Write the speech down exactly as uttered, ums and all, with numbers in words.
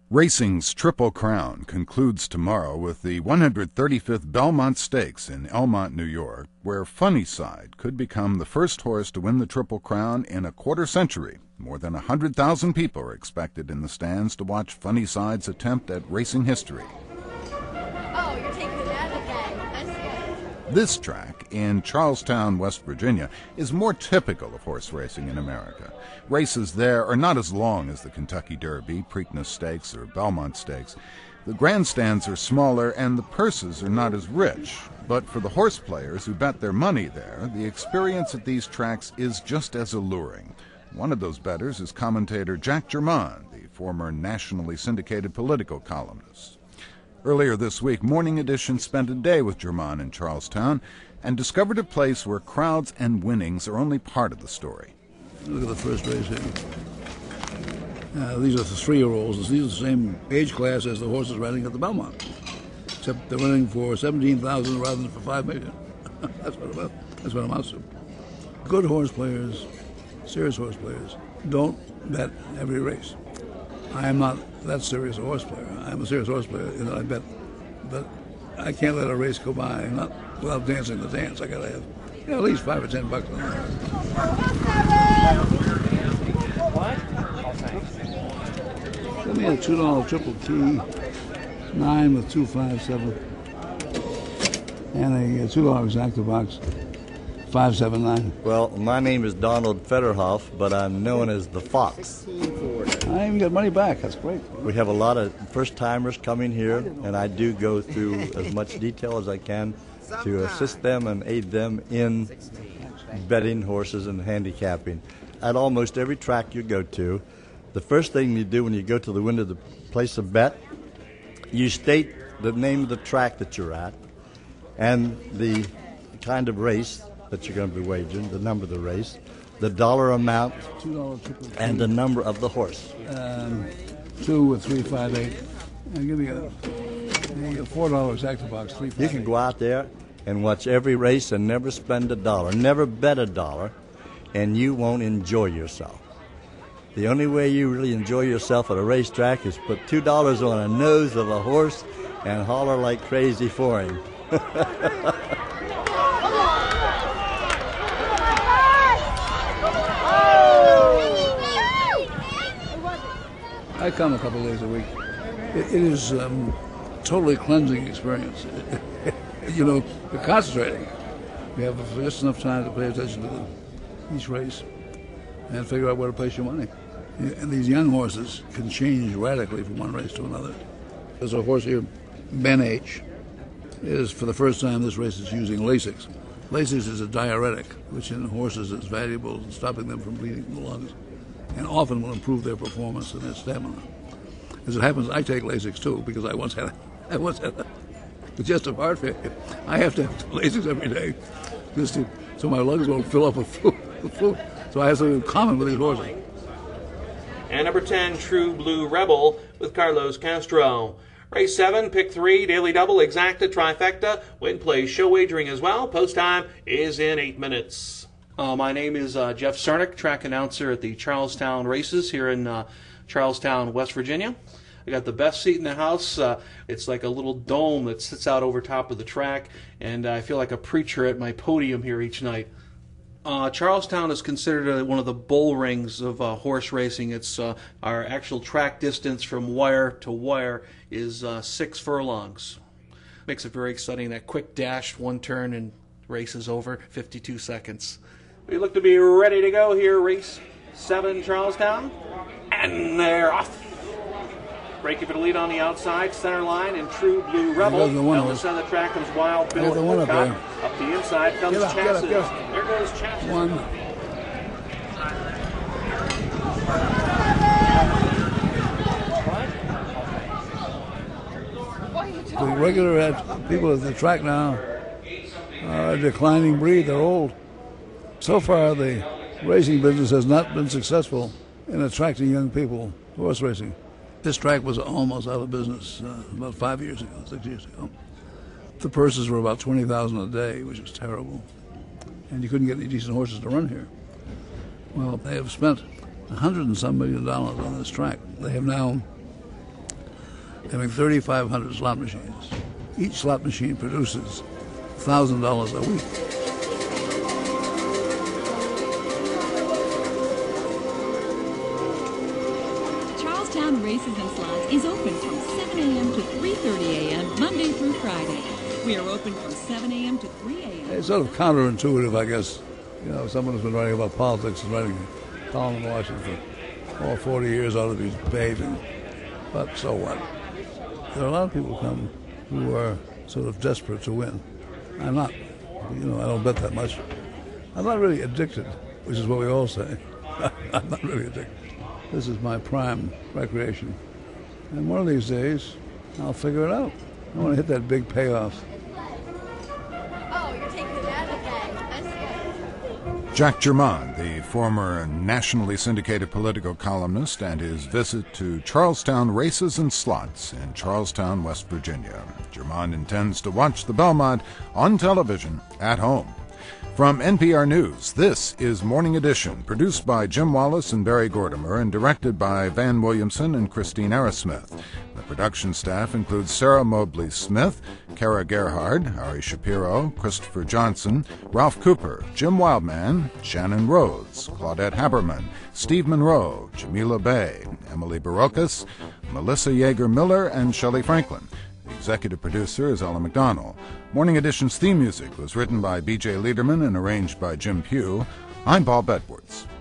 Racing's Triple Crown concludes tomorrow with the one hundred thirty-fifth Belmont Stakes in Elmont, New York, where Funnyside could become the first horse to win the Triple Crown in a quarter century. More than one hundred thousand people are expected in the stands to watch Funnyside's attempt at racing history. Oh, you're taking that again. That's good. This track in Charlestown, West Virginia, is more typical of horse racing in America. Races there are not as long as the Kentucky Derby, Preakness Stakes, or Belmont Stakes. The grandstands are smaller and the purses are not as rich. But for the horse players who bet their money there, the experience at these tracks is just as alluring. One of those bettors is commentator Jack Germain, the former nationally syndicated political columnist. Earlier this week, Morning Edition spent a day with Germain in Charlestown and discovered a place where crowds and winnings are only part of the story. Look at the first race here. Uh, these are the three-year-olds. These are the same age class as the horses riding at the Belmont, except they're running for seventeen thousand rather than for five million. That's what about. That's what amounts to. Good horse players, serious horse players, don't bet every race. I am not that serious a horse player. I'm a serious horse player, you know, I bet, but I can't let a race go by not without dancing the dance. I gotta have you know, at least five or ten bucks on that. What? Give me a two dollar triple key, nine with two five seven, and a two dollar exacta box, five seven nine. Well, my name is Donald Federhoff, but I'm known as the Fox. I even got money back. That's great. We have a lot of first-timers coming here, and I do go through as much detail as I can to assist them and aid them in betting horses and handicapping. At almost every track you go to, the first thing you do when you go to the window of the place of bet, you state the name of the track that you're at and the kind of race that you're going to be wagering, the number of the race, the dollar amount, and the number of the horse. Um, two with three five eight. And give me a, a four dollar exacta box. Three. You can go out there and watch every race and never spend a dollar, never bet a dollar, and you won't enjoy yourself. The only way you really enjoy yourself at a racetrack is put two dollars on a nose of a horse and holler like crazy for him. I come a couple of days a week. It, it is um, totally cleansing experience. You know, you're concentrating. You have just enough time to pay attention to the, each race and figure out where to place your money. And these young horses can change radically from one race to another. There's a horse here, Ben H. Is for the first time this race is using Lasix. Lasix is a diuretic, which in horses is valuable in stopping them from bleeding from the lungs, and often will improve their performance and their stamina. As it happens, I take Lasix too because I once had a, I once had a congestive heart failure. I have to have Lasix every day, just to, so my lungs won't fill up with fluid. With fluid. So I have something in common with these horses. And number ten, True Blue Rebel with Carlos Castro. Race seven, pick three, daily double, exacta, trifecta, win, play, show wagering as well. Post time is in eight minutes. Uh, my name is uh, Jeff Cernick, track announcer at the Charlestown races here in uh, Charlestown, West Virginia. I got the best seat in the house. Uh, it's like a little dome that sits out over top of the track, and I feel like a preacher at my podium here each night. Uh, Charlestown is considered uh, one of the bull rings of uh, horse racing. It's uh, our actual track distance from wire to wire is uh, six furlongs. Makes it very exciting. That quick dash, one turn, and race is over. fifty-two seconds. We look to be ready to go here. Race seven, Charlestown, and they're off. Breaking for the lead on the outside, center line, and True Blue Rebel. Down the center of the track comes Wild Bill Woodcock. Up, up the inside comes Chassis. There goes Chassis. One. The regular people at the track now are a declining breed. They're old. So far, the racing business has not been successful in attracting young people to horse racing. This track was almost out of business uh, about five years ago, six years ago. The purses were about twenty thousand dollars a day, which was terrible. And you couldn't get any decent horses to run here. Well, they have spent a hundred and some million dollars on this track. They have now having thirty-five hundred slot machines. Each slot machine produces one thousand dollars a week. Charlestown Races and Slots is open from seven a.m. to three thirty a.m. Monday through Friday. We are open from seven a.m. to three a.m. It's sort of counterintuitive, I guess. You know, someone who's been writing about politics and writing a column in Washington for all forty years ought to be paid, and, but so what? There are a lot of people come who are sort of desperate to win. I'm not. You know, I don't bet that much. I'm not really addicted, which is what we all say. I'm not really addicted. This is my prime recreation. And one of these days, I'll figure it out. I want to hit that big payoff. Oh, you're taking the dad again. I see. Jack Germond, the former nationally syndicated political columnist, and his visit to Charlestown Races and Slots in Charlestown, West Virginia. Germond intends to watch the Belmont on television at home. From N P R News, this is Morning Edition, produced by Jim Wallace and Barry Gordimer and directed by Van Williamson and Christine Arrowsmith. The production staff includes Sarah Mobley Smith, Kara Gerhard, Ari Shapiro, Christopher Johnson, Ralph Cooper, Jim Wildman, Shannon Rhodes, Claudette Haberman, Steve Monroe, Jamila Bay, Emily Barocas, Melissa Yeager-Miller, and Shelley Franklin. The executive producer is Ella McDonald. Morning Edition's theme music was written by B J Liederman and arranged by Jim Pugh. I'm Paul Bedwards.